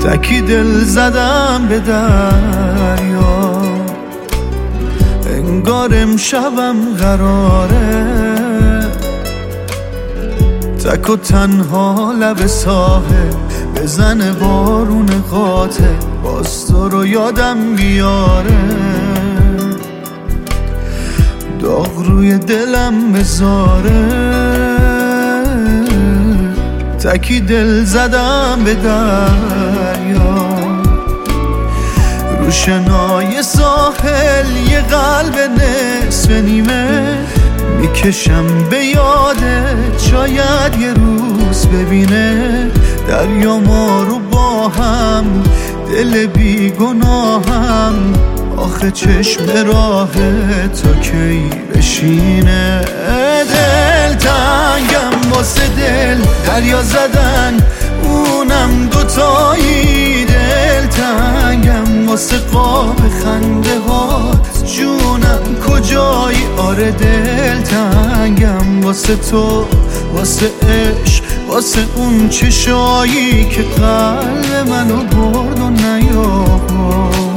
تکی دل زدم به دریا، انگار امشبم قراره تک و تنها لب ساحل بزنه بارون قاطع، باز تو رو یادم بیاره، داغ روی دلم بذاره. تکی دل زدم به دریا، رو شنای ساحل یه قلب نصف نیمه میکشم به یادت، شاید یه روز ببینه دریا ما رو با هم، دل بی گناهم. آخه چشم راه تو کی بشینه؟ دل تنگم واسه دل دریا زدن، اونم دوتایی. دل تنگم واسه قاب خنده هات، جونم کجایی؟ آره دل تنگم واسه تو، واسه عشق، واسه اون چشایی که قلب منو برد و نیاورد.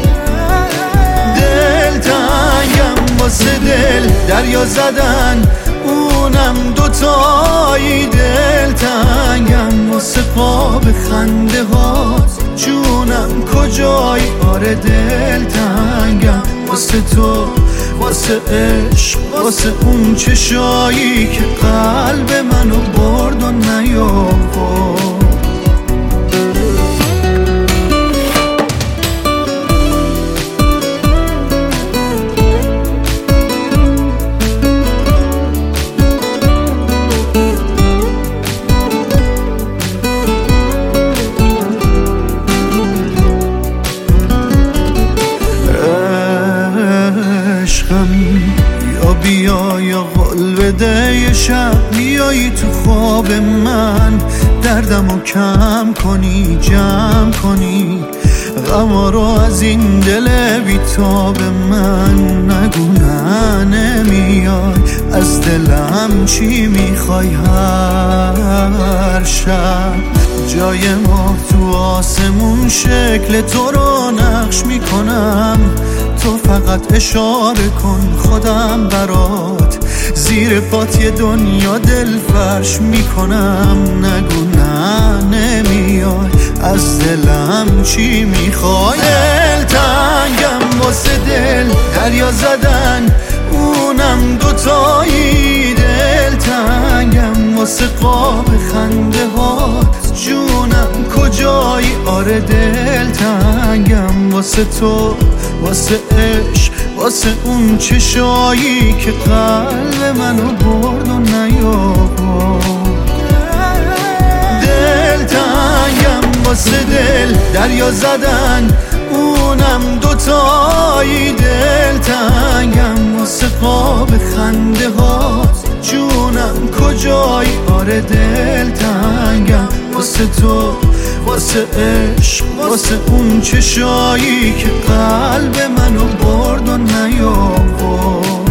دل تنگم واسه دل دریا زدن، اونم دوتایی. دل تنگم واسه قاب خنده هات، جونم کجایی؟ آره دل تنگم واسه تو، واسه عشق، واسه اون چشایی که قلب منو برد و نیاورد. یا بیا یا قول بده یه شب میایی تو خواب من، دردمو کم کنی، جمع کنی غما رو از این دل بیتاب من. نگو نه نمیای، از دلم چی میخوای؟ هر شب جای ما تو آسمون شکل تو رو نقش میکنم، تو فقط اشاره کن خودم برات، زیر پات یه دنیا دل فرش میکنم. نگو نه نمیای، از دلم چی میخوای؟ دل تنگم واسه دل دریا زدن، اونم دوتایی. دل تنگم واسه قاب خنده هات، جونم کجایی؟ آره دل تنگم واسه تو، واسه عشق، واسه اون چشایی که قلب منو برد و نیاورد. دل تنگم واسه دل دریا زدن، اونم دوتایی. دل تنگم واسه قاب خنده هات، جونم کجایی؟ آره دل تنگم واسه تو، واسه عشق، واسه اون چشایی که قلب منو برد و نیاورد.